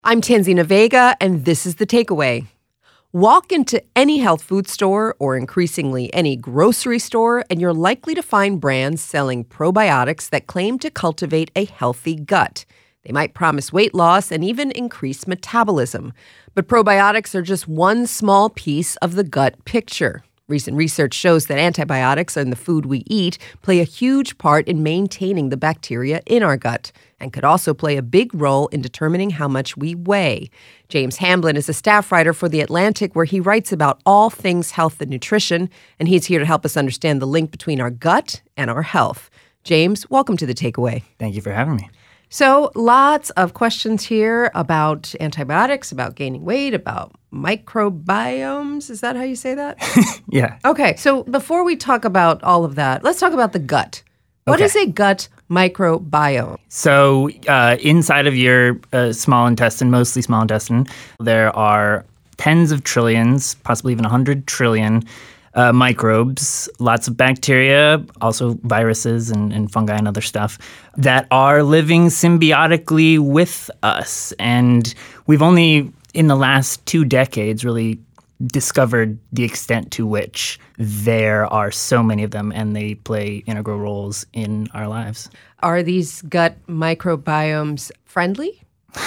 I'm Tanzina Vega, and this is The Takeaway. Walk into any health food store or increasingly any grocery store, and you're likely to find brands selling probiotics that claim to cultivate a healthy gut. They might promise weight loss and even increase metabolism. But probiotics are just one small piece of the gut picture. Recent research shows that antibiotics in the food we eat play a huge part in maintaining the bacteria in our gut and could also play a big role in determining how much we weigh. James Hamblin is a staff writer for The Atlantic, where he writes about all things health and nutrition, and he's here to help us understand the link between our gut and our health. James, welcome to The Takeaway. Thank you for having me. So lots of questions here about antibiotics, about gaining weight, about microbiomes. Is that how you say that? Yeah. Okay, so before we talk about all of that, let's talk about the gut. What is a gut microbiome? So inside of your small intestine, mostly small intestine, there are tens of trillions, possibly even 100 trillion microbes, lots of bacteria, also viruses and fungi and other stuff that are living symbiotically with us. And we've only, in the last 2 decades, really discovered the extent to which there are so many of them and they play integral roles in our lives. Are these gut microbiomes friendly?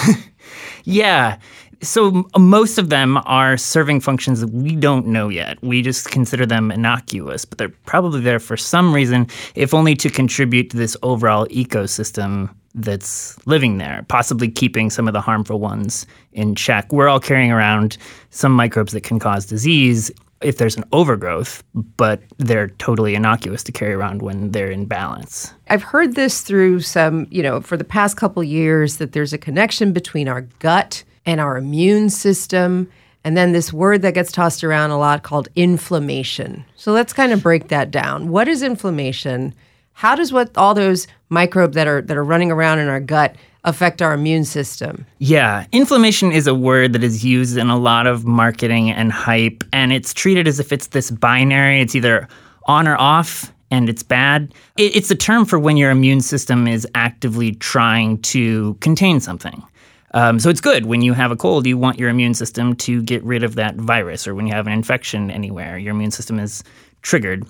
Yeah. So most of them are serving functions that we don't know yet. We just consider them innocuous, but they're probably there for some reason, if only to contribute to this overall ecosystem that's living there, possibly keeping some of the harmful ones in check. We're all carrying around some microbes that can cause disease if there's an overgrowth, but they're totally innocuous to carry around when they're in balance. I've heard this through some, for the past couple years, that there's a connection between our gut and our immune system, and then this word that gets tossed around a lot called inflammation. So let's kind of break that down. What is inflammation? How does all those microbes that are running around in our gut affect our immune system? Yeah, inflammation is a word that is used in a lot of marketing and hype, and it's treated as if it's this binary. It's either on or off, and it's bad. It's a term for when your immune system is actively trying to contain something. So it's good. When you have a cold, you want your immune system to get rid of that virus, or when you have an infection anywhere, your immune system is triggered.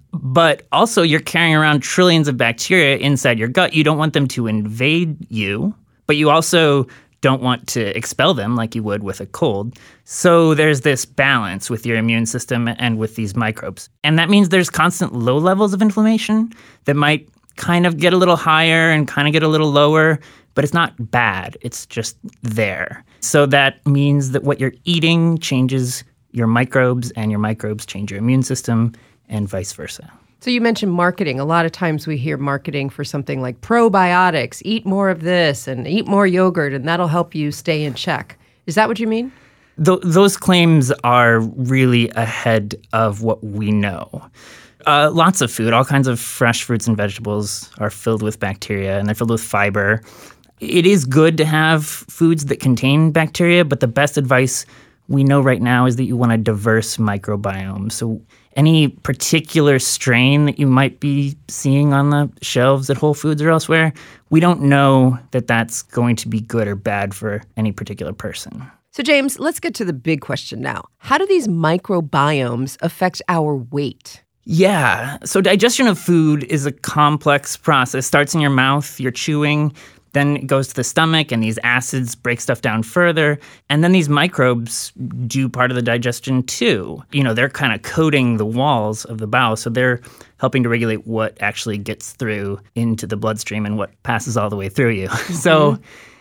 But also, you're carrying around trillions of bacteria inside your gut. You don't want them to invade you, but you also don't want to expel them like you would with a cold. So there's this balance with your immune system and with these microbes. And that means there's constant low levels of inflammation that might kind of get a little higher and kind of get a little lower, but it's not bad. It's just there. So that means that what you're eating changes your microbes, and your microbes change your immune system, and vice versa. So you mentioned marketing. A lot of times we hear marketing for something like probiotics, eat more of this and eat more yogurt, and that'll help you stay in check. Is that what you mean? Those claims are really ahead of what we know. Lots of food, all kinds of fresh fruits and vegetables are filled with bacteria, and they're filled with fiber. It is good to have foods that contain bacteria, but the best advice we know right now is that you want a diverse microbiome. So any particular strain that you might be seeing on the shelves at Whole Foods or elsewhere, we don't know that that's going to be good or bad for any particular person. So James, let's get to the big question now. How do these microbiomes affect our weight? Yeah, so digestion of food is a complex process. Starts in your mouth, you're chewing, then it goes to the stomach, and these acids break stuff down further. And then these microbes do part of the digestion too. They're kind of coating the walls of the bowel, so they're helping to regulate what actually gets through into the bloodstream and what passes all the way through you. Mm-hmm. So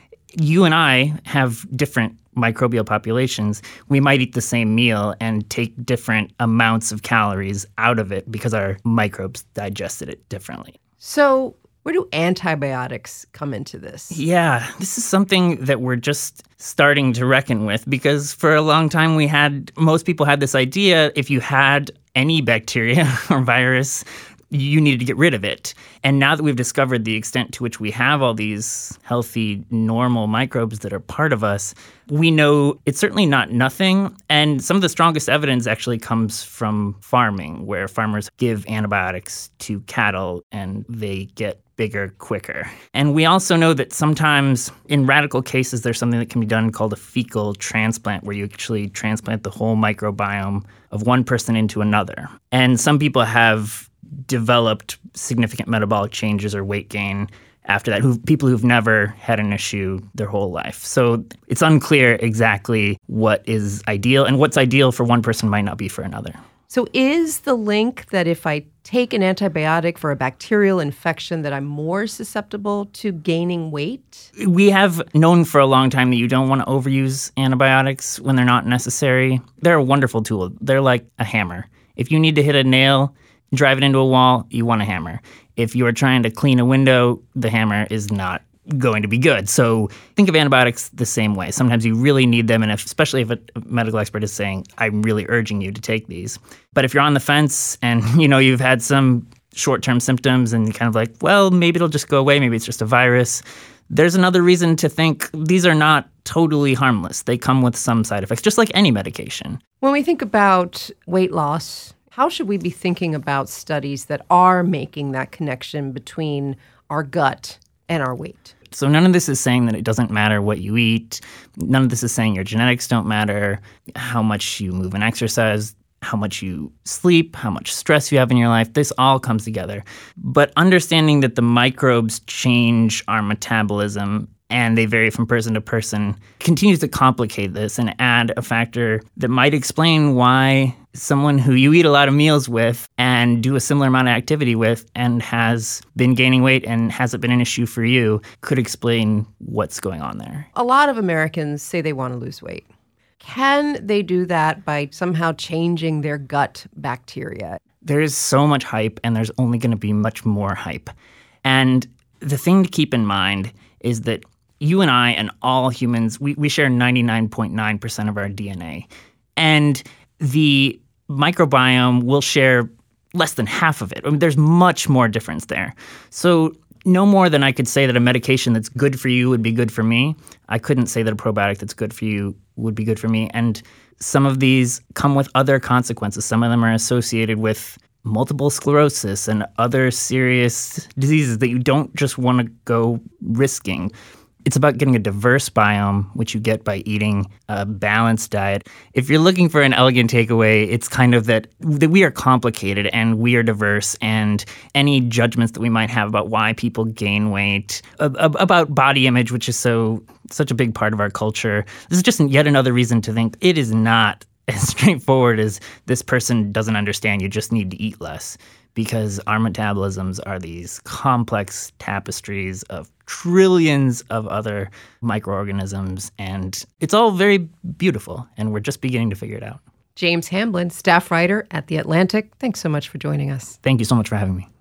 you and I have different microbial populations. We might eat the same meal and take different amounts of calories out of it because our microbes digested it differently. So where do antibiotics come into this? Yeah, this is something that we're just starting to reckon with, because for a long time most people had this idea, if you had any bacteria or virus, you needed to get rid of it. And now that we've discovered the extent to which we have all these healthy, normal microbes that are part of us, we know it's certainly not nothing. And some of the strongest evidence actually comes from farming, where farmers give antibiotics to cattle and they get bigger quicker. And we also know that sometimes in radical cases, there's something that can be done called a fecal transplant, where you actually transplant the whole microbiome of one person into another. And some people have developed significant metabolic changes or weight gain after that, people who've never had an issue their whole life. So it's unclear exactly what is ideal, and what's ideal for one person might not be for another. So is the link that if I take an antibiotic for a bacterial infection that I'm more susceptible to gaining weight? We have known for a long time that you don't want to overuse antibiotics when they're not necessary. They're a wonderful tool. They're like a hammer. If you need to hit a nail, drive it into a wall, you want a hammer. If you're trying to clean a window, the hammer is not going to be good. So think of antibiotics the same way. Sometimes you really need them, and especially if a medical expert is saying, I'm really urging you to take these. But if you're on the fence and you've had some short-term symptoms and you're kind of like, well, maybe it'll just go away, maybe it's just a virus, there's another reason to think these are not totally harmless. They come with some side effects, just like any medication. When we think about weight loss, how should we be thinking about studies that are making that connection between our gut and our weight? So none of this is saying that it doesn't matter what you eat. None of this is saying your genetics don't matter, how much you move and exercise, how much you sleep, how much stress you have in your life. This all comes together. But understanding that the microbes change our metabolism and they vary from person to person continues to complicate this and add a factor that might explain why someone who you eat a lot of meals with and do a similar amount of activity with and has been gaining weight and hasn't been an issue for you could explain what's going on there. A lot of Americans say they want to lose weight. Can they do that by somehow changing their gut bacteria? There is so much hype, and there's only going to be much more hype. And the thing to keep in mind is that you and I and all humans, we share 99.9% of our DNA. And the microbiome will share less than half of it. I mean, there's much more difference there. So no more than I could say that a medication that's good for you would be good for me, I couldn't say that a probiotic that's good for you would be good for me. And some of these come with other consequences. Some of them are associated with multiple sclerosis and other serious diseases that you don't just want to go risking. It's about getting a diverse biome, which you get by eating a balanced diet. If you're looking for an elegant takeaway, it's kind of that we are complicated and we are diverse, and any judgments that we might have about why people gain weight, about body image, which is such a big part of our culture, this is just yet another reason to think it is not as straightforward as this person doesn't understand, you just need to eat less. Because our metabolisms are these complex tapestries of trillions of other microorganisms, and it's all very beautiful, and we're just beginning to figure it out. James Hamblin, staff writer at The Atlantic, thanks so much for joining us. Thank you so much for having me.